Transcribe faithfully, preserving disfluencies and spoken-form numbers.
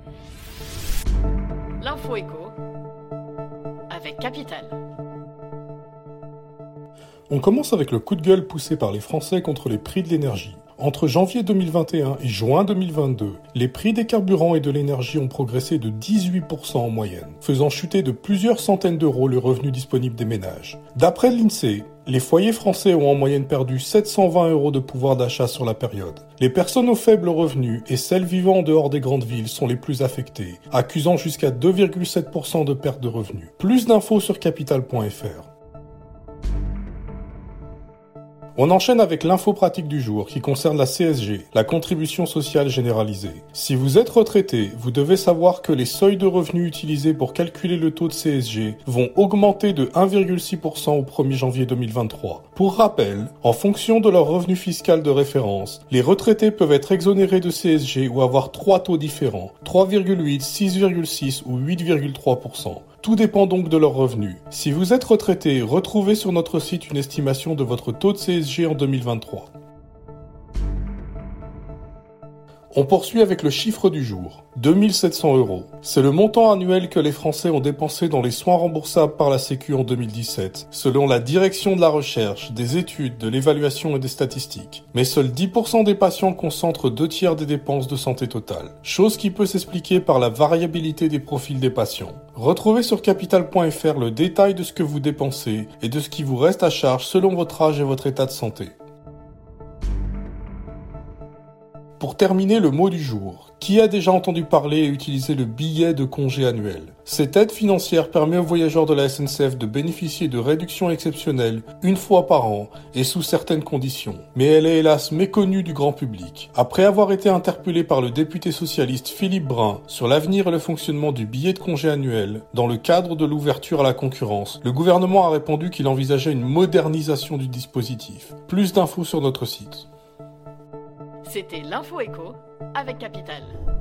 L'info éco avec Capital. On commence avec le coup de gueule poussé par les Français contre les prix de l'énergie. Entre janvier deux mille vingt et un et juin deux mille vingt-deux, les prix des carburants et de l'énergie ont progressé de dix-huit pour cent en moyenne, faisant chuter de plusieurs centaines d'euros le revenu disponible des ménages. D'après l'INSEE, les foyers français ont en moyenne perdu sept cent vingt euros de pouvoir d'achat sur la période. Les personnes aux faibles revenus et celles vivant en dehors des grandes villes sont les plus affectées, accusant jusqu'à deux virgule sept pour cent de perte de revenus. Plus d'infos sur capital point f r. On enchaîne avec l'info pratique du jour qui concerne la C S G, la contribution sociale généralisée. Si vous êtes retraité, vous devez savoir que les seuils de revenus utilisés pour calculer le taux de C S G vont augmenter de un virgule six pour cent au premier janvier deux mille vingt-trois. Pour rappel, en fonction de leur revenu fiscal de référence, les retraités peuvent être exonérés de C S G ou avoir trois taux différents, trois virgule huit, six virgule six ou huit virgule trois pour cent. Tout dépend donc de leurs revenus. Si vous êtes retraité, retrouvez sur notre site une estimation de votre taux de C S G en deux mille vingt-trois. On poursuit avec le chiffre du jour, deux mille sept cents euros. C'est le montant annuel que les Français ont dépensé dans les soins remboursables par la Sécu en deux mille dix-sept, selon la Direction de la Recherche, des Études, de l'Évaluation et des Statistiques. Mais seuls dix pour cent des patients concentrent deux tiers des dépenses de santé totale, chose qui peut s'expliquer par la variabilité des profils des patients. Retrouvez sur capital point f r le détail de ce que vous dépensez et de ce qui vous reste à charge selon votre âge et votre état de santé. Pour terminer, le mot du jour. Qui a déjà entendu parler et utilisé le billet de congé annuel? Cette aide financière permet aux voyageurs de la S N C F de bénéficier de réductions exceptionnelles une fois par an et sous certaines conditions. Mais elle est hélas méconnue du grand public. Après avoir été interpellé par le député socialiste Philippe Brun sur l'avenir et le fonctionnement du billet de congé annuel dans le cadre de l'ouverture à la concurrence, le gouvernement a répondu qu'il envisageait une modernisation du dispositif. Plus d'infos sur notre site. C'était l'info éco avec Capital.